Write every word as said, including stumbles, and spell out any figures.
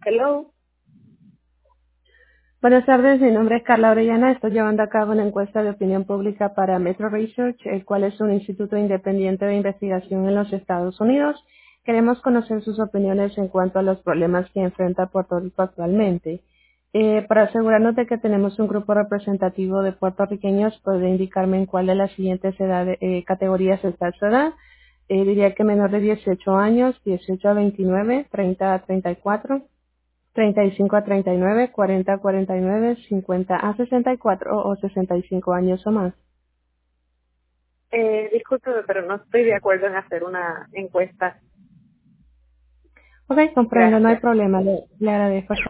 Hello. Buenas tardes, mi nombre es Carla Orellana. Estoy llevando a cabo una encuesta de opinión pública para Metro Research, el cual es un instituto independiente de investigación en los Estados Unidos. Queremos conocer sus opiniones en cuanto a los problemas que enfrenta Puerto Rico actualmente. Eh, para asegurarnos de que tenemos un grupo representativo de puertorriqueños, ¿puede indicarme en cuál de las siguientes edades, eh, categorías está su edad? Eh, diría que menor de dieciocho años, dieciocho a veintinueve, treinta a treinta y cuatro. treinta y cinco a treinta y nueve, cuarenta a cuarenta y nueve, cincuenta a sesenta y cuatro o sesenta y cinco años o más. Eh, discúlpeme, pero no estoy de acuerdo en hacer una encuesta. Ok, comprendo, no hay Gracias. problema, le, le agradezco.